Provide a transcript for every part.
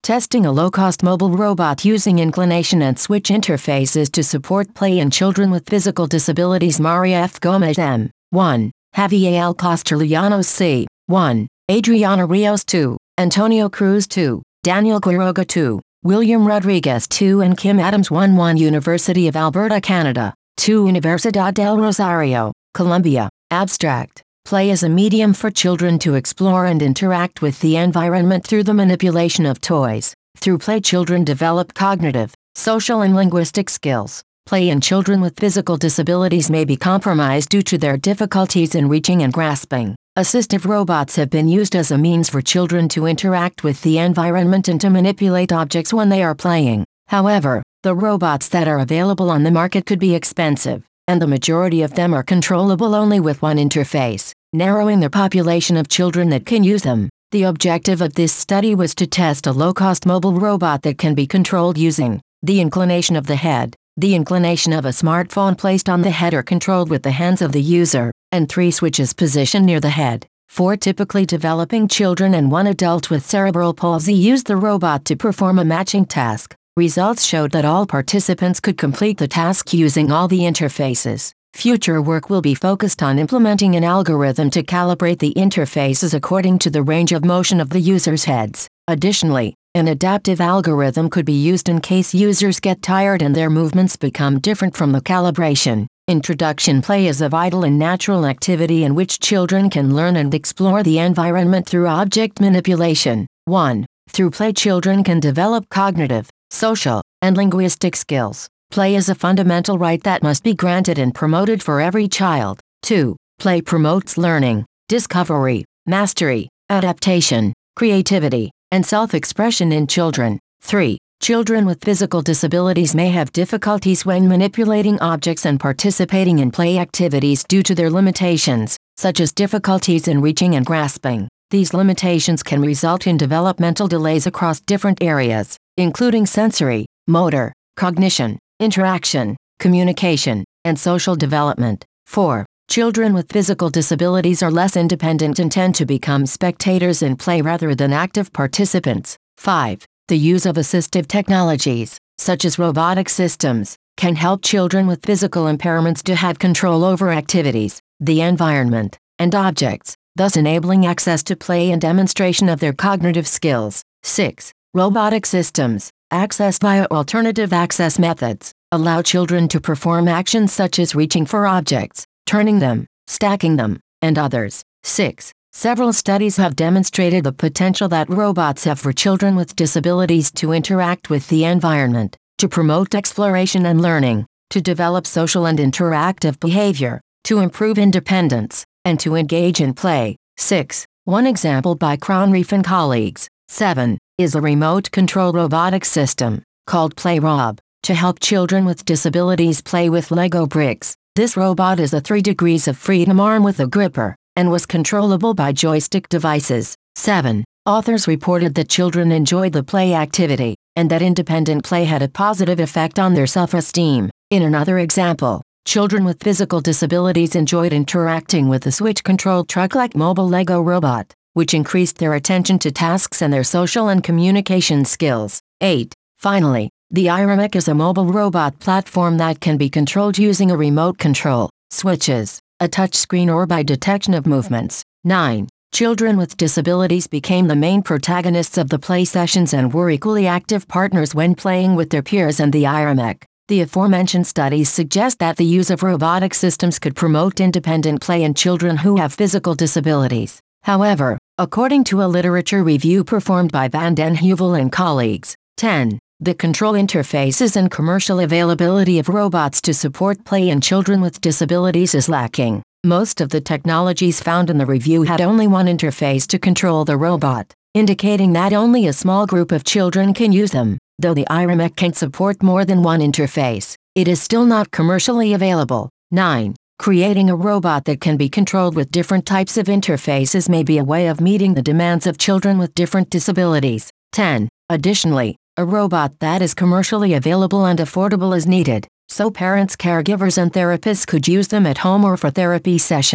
testing a low-cost mobile robot using inclination and switch interfaces to support play in children with physical disabilities. Maria F. Gomez M. 1. Javier L. Castellanos C. 1. Adriana Rios 2. Antonio Cruz 2. Daniel Quiroga 2. William Rodriguez 2 and Kim Adams 1. University of Alberta, Canada. 2. Universidad del Rosario, Colombia. Abstract. Play is a medium for children to explore and interact with the environment through the manipulation of toys. Through play, children develop cognitive, social and linguistic skills. Play in children with physical disabilities may be compromised due to their difficulties in reaching and grasping. Assistive robots have been used as a means for children to interact with the environment and to manipulate objects when they are playing. However, the robots that are available on the market could be expensive, and the majority of them are controllable only with one interface, narrowing the population of children that can use them. The objective of this study was to test a low-cost mobile robot that can be controlled using the inclination of the head, the inclination of a smartphone placed on the head or controlled with the hands of the user, and 3 switches positioned near the head. 4 typically developing children and 1 adult with cerebral palsy used the robot to perform a matching task. Results showed that all participants could complete the task using all the interfaces. Future work will be focused on implementing an algorithm to calibrate the interfaces according to the range of motion of the user's heads. Additionally, an adaptive algorithm could be used in case users get tired and their movements become different from the calibration. Introduction. Play is a vital and natural activity in which children can learn and explore the environment through object manipulation. 1. Through play, children can develop cognitive, social, and linguistic skills. Play is a fundamental right that must be granted and promoted for every child. 2. Play promotes learning, discovery, mastery, adaptation, creativity, and self-expression in children. 3. Children with physical disabilities may have difficulties when manipulating objects and participating in play activities due to their limitations, such as difficulties in reaching and grasping. These limitations can result in developmental delays across different areas, including sensory, motor, cognition, interaction, communication, and social development. 4. Children with physical disabilities are less independent and tend to become spectators in play rather than active participants. 5. The use of assistive technologies, such as robotic systems, can help children with physical impairments to have control over activities, the environment, and objects, thus enabling access to play and demonstration of their cognitive skills. 6. Robotic systems, accessed via alternative access methods, allow children to perform actions such as reaching for objects, turning them, stacking them, and others. 6. Several studies have demonstrated the potential that robots have for children with disabilities to interact with the environment, to promote exploration and learning, to develop social and interactive behavior, to improve independence, and to engage in play. 6. One example by Cronreef and colleagues. 7. Is a remote control robotic system, called PlayRob, to help children with disabilities play with Lego bricks. This robot is a 3 degrees of freedom arm with a gripper, and was controllable by joystick devices. 7. Authors reported that children enjoyed the play activity, and that independent play had a positive effect on their self-esteem. In another example, children with physical disabilities enjoyed interacting with the switch-controlled truck-like mobile Lego robot, which increased their attention to tasks and their social and communication skills. 8. Finally, the IRAMEC is a mobile robot platform that can be controlled using a remote control, switches, a touchscreen or by detection of movements. 9. Children with disabilities became the main protagonists of the play sessions and were equally active partners when playing with their peers and the IRAMEC. The aforementioned studies suggest that the use of robotic systems could promote independent play in children who have physical disabilities. However, according to a literature review performed by Van den Heuvel and colleagues, 10. The control interfaces and commercial availability of robots to support play in children with disabilities is lacking. Most of the technologies found in the review had only one interface to control the robot, indicating that only a small group of children can use them. Though the IRAMEC can support more than one interface, it is still not commercially available. 9. Creating a robot that can be controlled with different types of interfaces may be a way of meeting the demands of children with different disabilities. 10. Additionally, a robot that is commercially available and affordable is needed, so parents, caregivers, and therapists could use them at home or for therapy sessions.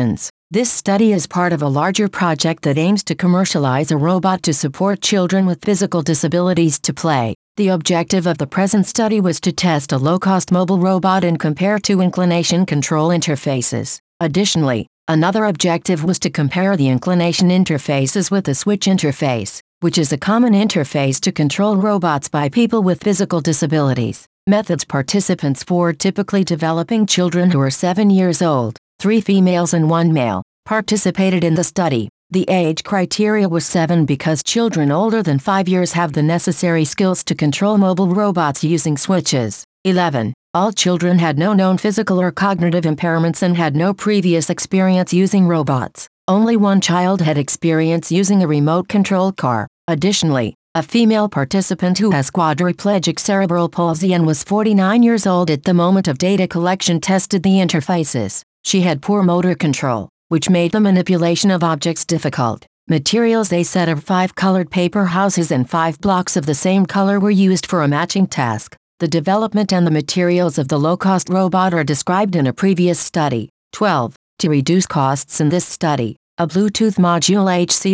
This study is part of a larger project that aims to commercialize a robot to support children with physical disabilities to play. The objective of the present study was to test a low-cost mobile robot and compare two inclination control interfaces. Additionally, another objective was to compare the inclination interfaces with the switch interface, which is a common interface to control robots by people with physical disabilities. Methods: participants: 4 typically developing children who are 7 years old, 3 females and 1 male, participated in the study. The age criteria was 7 because children older than 5 years have the necessary skills to control mobile robots using switches. 11. All children had no known physical or cognitive impairments and had no previous experience using robots. Only one child had experience using a remote-controlled car. Additionally, a female participant who has quadriplegic cerebral palsy and was 49 years old at the moment of data collection tested the interfaces. She had poor motor control, which made the manipulation of objects difficult. Materials: a set of 5 colored paper houses and 5 blocks of the same color were used for a matching task. The development and the materials of the low-cost robot are described in a previous study. 12. To reduce costs in this study, a Bluetooth module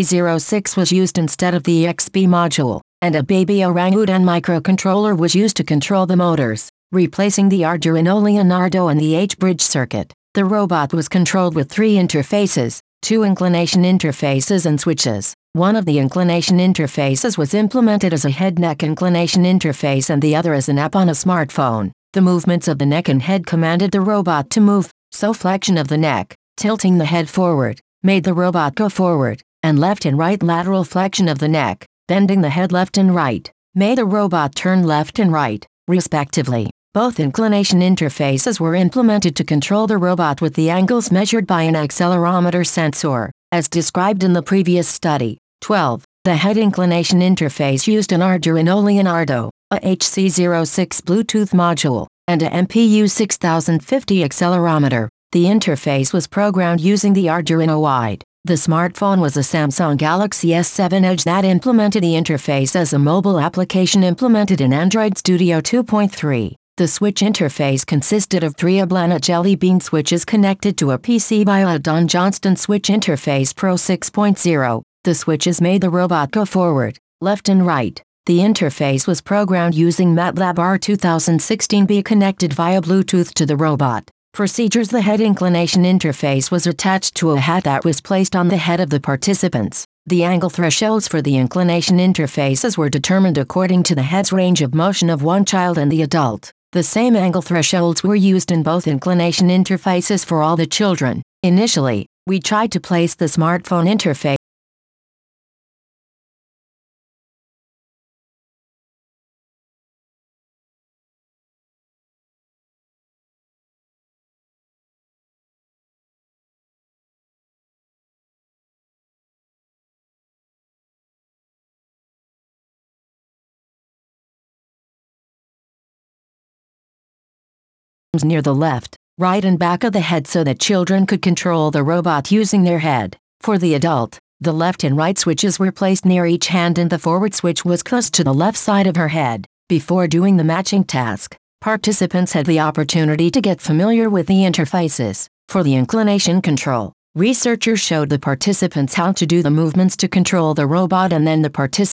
HC06 was used instead of the EXP module, and a baby orangutan microcontroller was used to control the motors, replacing the Arduino Leonardo and the H-bridge circuit. The robot was controlled with 3 interfaces, 2 inclination interfaces and switches. One of the inclination interfaces was implemented as a head-neck inclination interface and the other as an app on a smartphone. The movements of the neck and head commanded the robot to move, so flexion of the neck, tilting the head forward, made the robot go forward, and left and right lateral flexion of the neck, bending the head left and right, made the robot turn left and right, respectively. Both inclination interfaces were implemented to control the robot with the angles measured by an accelerometer sensor, as described in the previous study. 12. The head inclination interface used an Arduino Leonardo, a HC06 Bluetooth module, and a MPU 6050 accelerometer. The interface was programmed using the Arduino Wide. The smartphone was a Samsung Galaxy S7 Edge that implemented the interface as a mobile application implemented in Android Studio 2.3. The switch interface consisted of 3 Ablana Jelly Bean switches connected to a PC by a Don Johnston Switch Interface Pro 6.0. The switches made the robot go forward, left and right. The interface was programmed using MATLAB R2016B connected via Bluetooth to the robot. Procedures: the head inclination interface was attached to a hat that was placed on the head of the participants. The angle thresholds for the inclination interfaces were determined according to the head's range of motion of one child and the adult. The same angle thresholds were used in both inclination interfaces for all the children. Initially, we tried to place the smartphone interface near the left, right and back of the head so that children could control the robot using their head. For the adult, the left and right switches were placed near each hand and the forward switch was close to the left side of her head. Before doing the matching task, participants had the opportunity to get familiar with the interfaces. For the inclination control, researchers showed the participants how to do the movements to control the robot, and then the participants